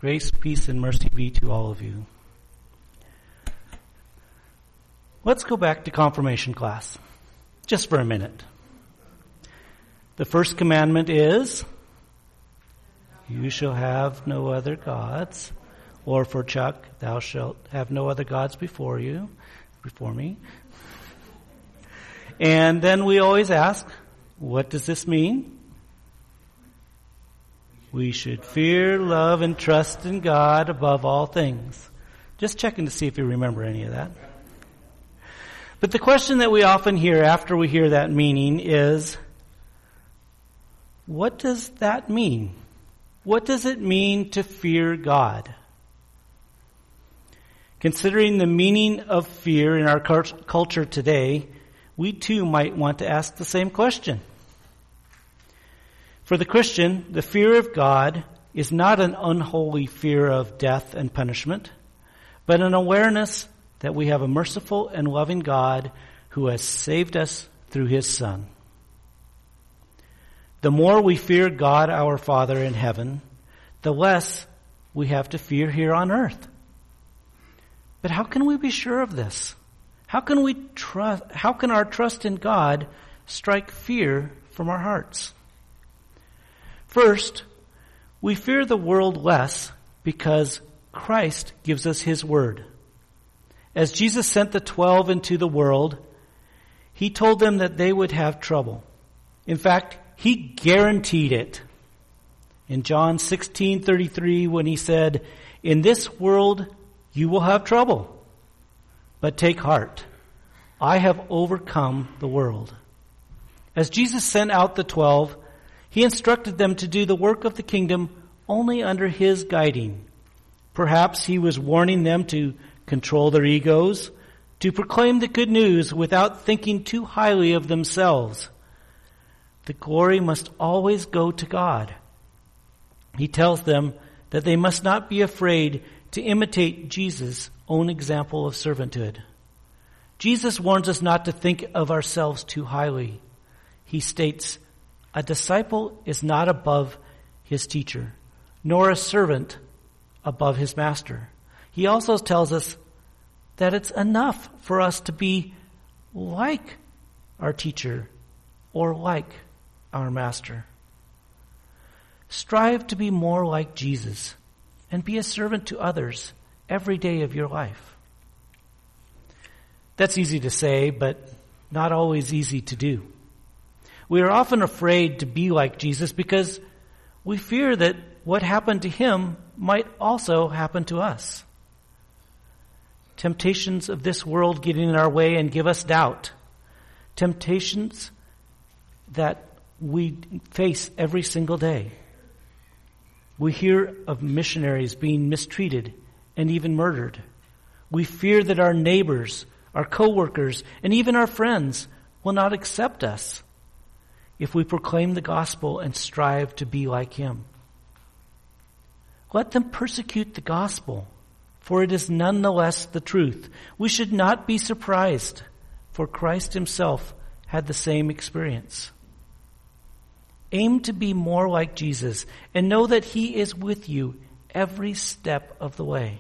Grace, peace, and mercy be to all of you. Let's go back to confirmation class, just for a minute. The first commandment is, you shall have no other gods. Or for Chuck, thou shalt have no other gods before me. And then we always ask, what does this mean? We should fear, love, and trust in God above all things. Just checking to see if you remember any of that. But the question that we often hear after we hear that meaning is, what does that mean? What does it mean to fear God? Considering the meaning of fear in our culture today, we too might want to ask the same question. For the Christian, the fear of God is not an unholy fear of death and punishment, but an awareness that we have a merciful and loving God who has saved us through His Son. The more we fear God our Father in heaven, the less we have to fear here on earth. But how can we be sure of this? How can our trust in God strike fear from our hearts? First, we fear the world less because Christ gives us His word. As Jesus sent the 12 into the world, He told them that they would have trouble. In fact, He guaranteed it. In John 16:33, when He said, "In this world you will have trouble, but take heart. I have overcome the world." As Jesus sent out the 12, He instructed them to do the work of the kingdom only under His guiding. Perhaps He was warning them to control their egos, to proclaim the good news without thinking too highly of themselves. The glory must always go to God. He tells them that they must not be afraid to imitate Jesus' own example of servanthood. Jesus warns us not to think of ourselves too highly. He states, a disciple is not above his teacher, nor a servant above his master. He also tells us that it's enough for us to be like our teacher or like our master. Strive to be more like Jesus and be a servant to others every day of your life. That's easy to say, but not always easy to do. We are often afraid to be like Jesus because we fear that what happened to Him might also happen to us. Temptations of this world get in our way and give us doubt. Temptations that we face every single day. We hear of missionaries being mistreated and even murdered. We fear that our neighbors, our co-workers, and even our friends will not accept us if we proclaim the gospel and strive to be like Him. Let them persecute the gospel, for it is nonetheless the truth. We should not be surprised, for Christ Himself had the same experience. Aim to be more like Jesus and know that He is with you every step of the way.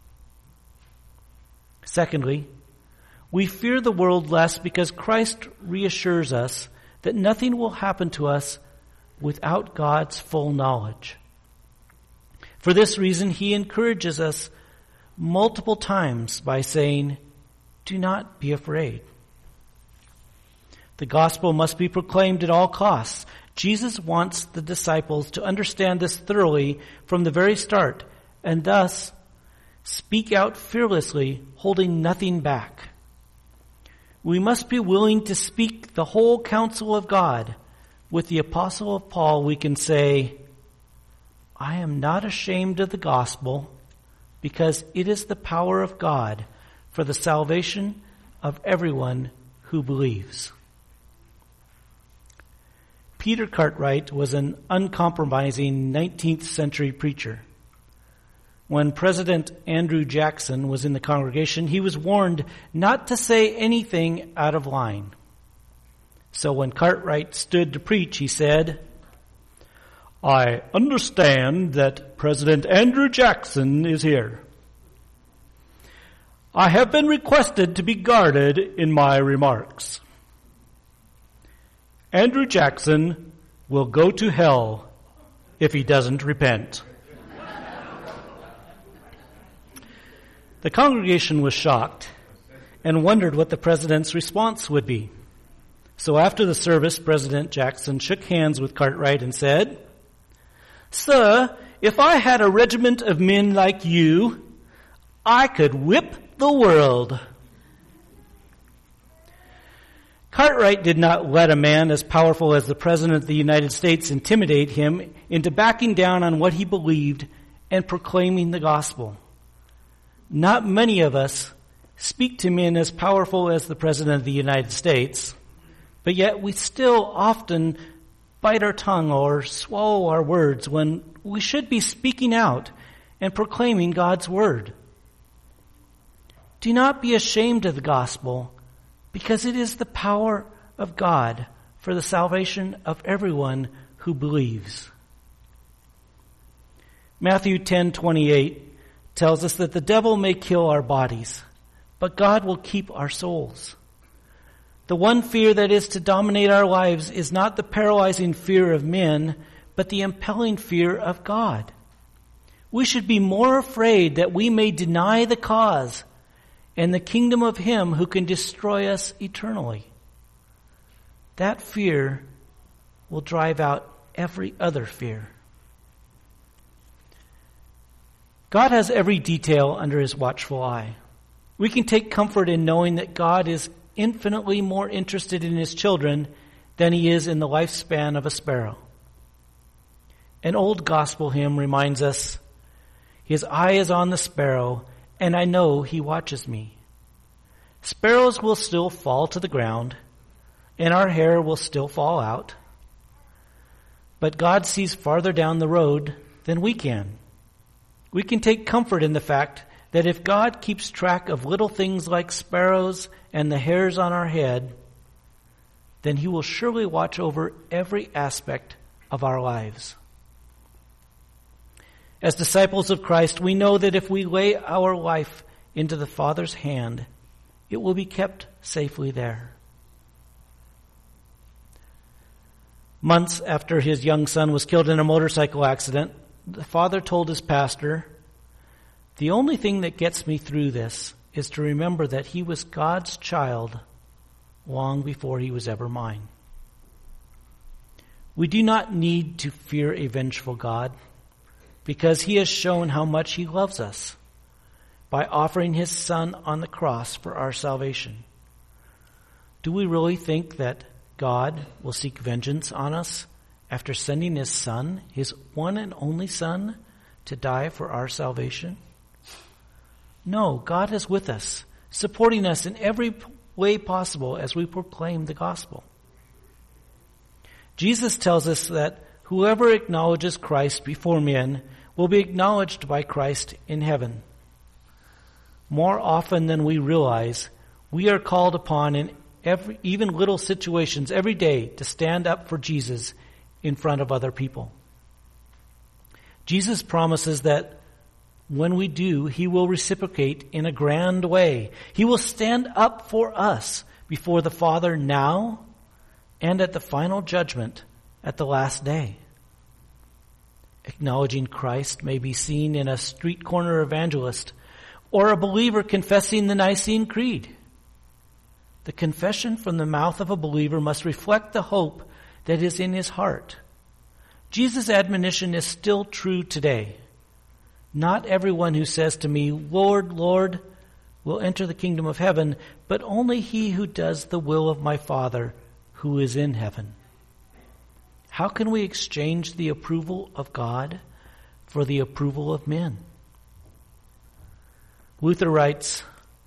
Secondly, we fear the world less because Christ reassures us that nothing will happen to us without God's full knowledge. For this reason, He encourages us multiple times by saying, do not be afraid. The gospel must be proclaimed at all costs. Jesus wants the disciples to understand this thoroughly from the very start and thus speak out fearlessly, holding nothing back. We must be willing to speak the whole counsel of God. With the apostle of Paul, we can say, I am not ashamed of the gospel because it is the power of God for the salvation of everyone who believes. Peter Cartwright was an uncompromising 19th century preacher. When President Andrew Jackson was in the congregation, he was warned not to say anything out of line. So when Cartwright stood to preach, he said, I understand that President Andrew Jackson is here. I have been requested to be guarded in my remarks. Andrew Jackson will go to hell if he doesn't repent. The congregation was shocked and wondered what the president's response would be. So after the service, President Jackson shook hands with Cartwright and said, "Sir, if I had a regiment of men like you, I could whip the world." Cartwright did not let a man as powerful as the President of the United States intimidate him into backing down on what he believed and proclaiming the gospel. Not many of us speak to men as powerful as the President of the United States, but yet we still often bite our tongue or swallow our words when we should be speaking out and proclaiming God's word. Do not be ashamed of the gospel, because it is the power of God for the salvation of everyone who believes. Matthew 10:28 tells us that the devil may kill our bodies, but God will keep our souls. The one fear that is to dominate our lives is not the paralyzing fear of men, but the impelling fear of God. We should be more afraid that we may deny the cause and the kingdom of him who can destroy us eternally. That fear will drive out every other fear. God has every detail under his watchful eye. We can take comfort in knowing that God is infinitely more interested in his children than he is in the lifespan of a sparrow. An old gospel hymn reminds us, "His eye is on the sparrow, and I know he watches me." Sparrows will still fall to the ground, and our hair will still fall out. But God sees farther down the road than we can. We can take comfort in the fact that if God keeps track of little things like sparrows and the hairs on our head, then he will surely watch over every aspect of our lives. As disciples of Christ, we know that if we lay our life into the Father's hand, it will be kept safely there. Months after his young son was killed in a motorcycle accident, the father told his pastor, "The only thing that gets me through this is to remember that he was God's child long before he was ever mine." We do not need to fear a vengeful God, because he has shown how much he loves us by offering his son on the cross for our salvation. Do we really think that God will seek vengeance on us after sending his son, his one and only son, to die for our salvation? No, God is with us, supporting us in every way possible as we proclaim the gospel. Jesus tells us that whoever acknowledges Christ before men will be acknowledged by Christ in heaven. More often than we realize, we are called upon in even little situations every day to stand up for Jesus in front of other people. Jesus promises that when we do, he will reciprocate in a grand way. He will stand up for us before the Father now and at the final judgment at the last day. Acknowledging Christ may be seen in a street corner evangelist or a believer confessing the Nicene Creed. The confession from the mouth of a believer must reflect the hope that is in his heart. Jesus' admonition is still true today. Not everyone who says to me, "Lord, Lord," will enter the kingdom of heaven, but only he who does the will of my Father who is in heaven. How can we exchange the approval of God for the approval of men? Luther writes,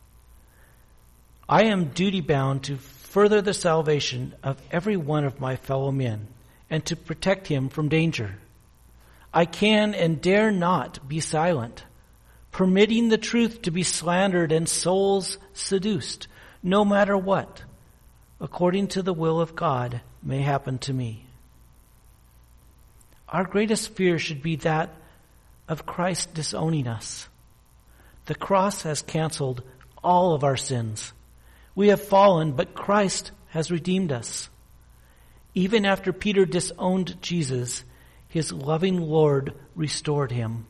"I am duty-bound to further the salvation of every one of my fellow men and to protect him from danger. I can and dare not be silent, permitting the truth to be slandered and souls seduced, no matter what, according to the will of God, may happen to me. our greatest fear should be that of Christ disowning us. The cross has canceled all of our sins. We have fallen, but Christ has redeemed us. Even after Peter disowned Jesus, his loving Lord restored him.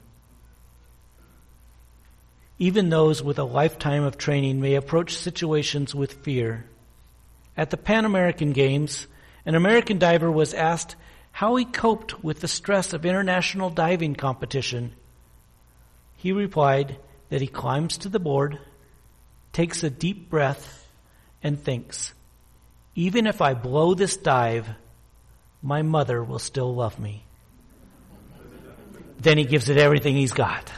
Even those with a lifetime of training may approach situations with fear. At the Pan American Games, an American diver was asked how he coped with the stress of international diving competition. He replied that he climbs to the board, takes a deep breath, and thinks, even if I blow this dive, my mother will still love me. Then he gives it everything he's got.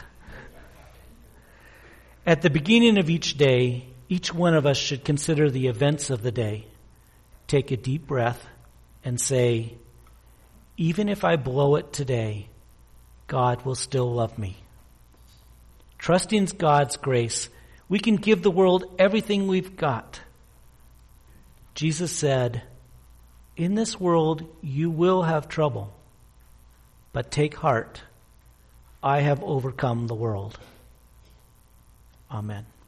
At the beginning of each day, each one of us should consider the events of the day. Take a deep breath and say, even if I blow it today, God will still love me. Trusting God's grace, we can give the world everything we've got. Jesus said, in this world you will have trouble, but take heart, I have overcome the world. Amen.